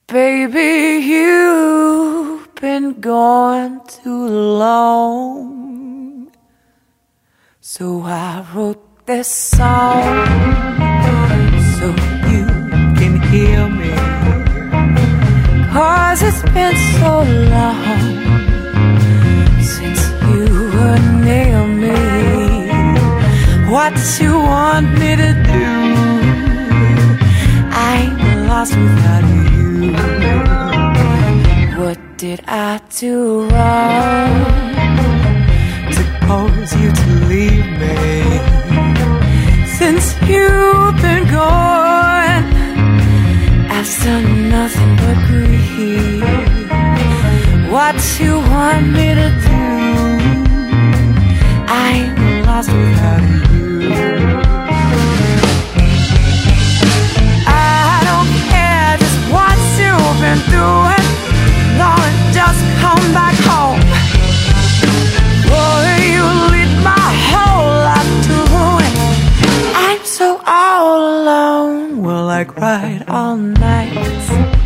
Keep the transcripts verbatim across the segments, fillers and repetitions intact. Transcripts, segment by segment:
Baby, you've been gone too long, so I wrote this song so you can hear me, 'cause it's been so long since you were near me. What you want me to do? I'm lost without you. What did I do wrong to cause you to leave me? Since you've been gone, I've done nothing but grieve. What you want me to do? I'm lost without you. Been doing, darling, just come back home. Boy, you lead my whole life to ruin. I'm so all alone. Well, I cried all night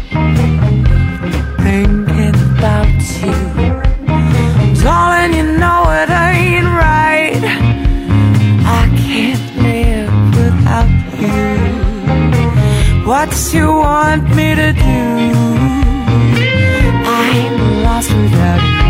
thinking about you. Darling, you know it ain't right. I can't live without you. What you want me to do? I'm lost without you.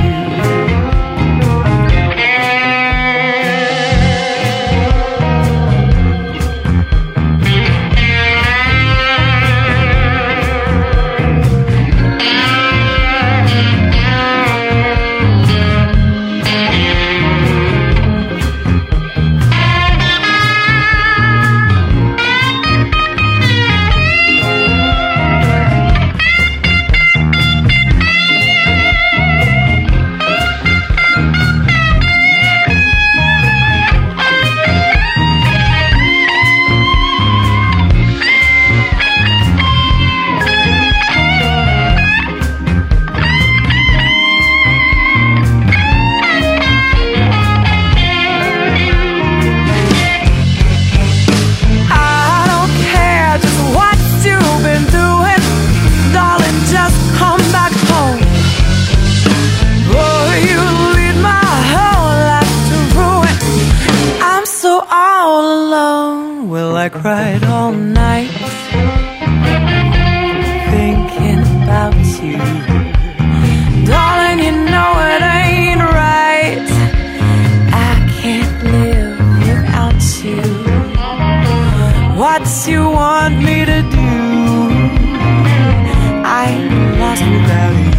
I cried all night thinking about you. Darling, you know it ain't right. I can't live without you. What you want me to do? I'm lost without you.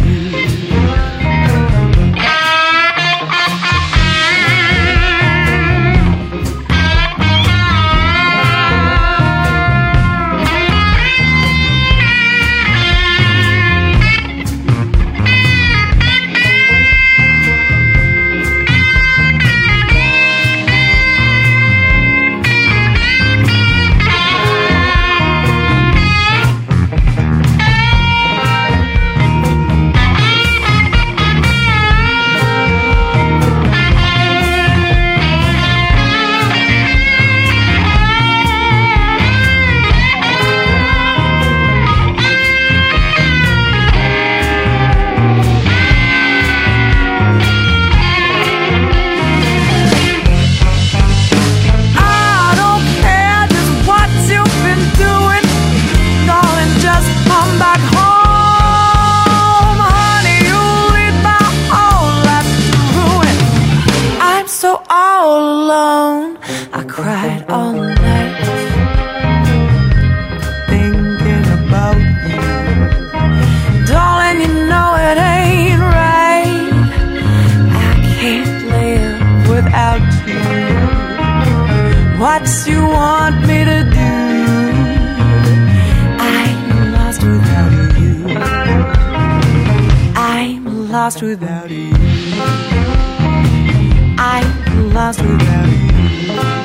I cried all night thinking about you. Darling, you know it ain't right. I can't live without you. What you want me to do? I'm lost without you. I'm lost without you. I'm lost without you.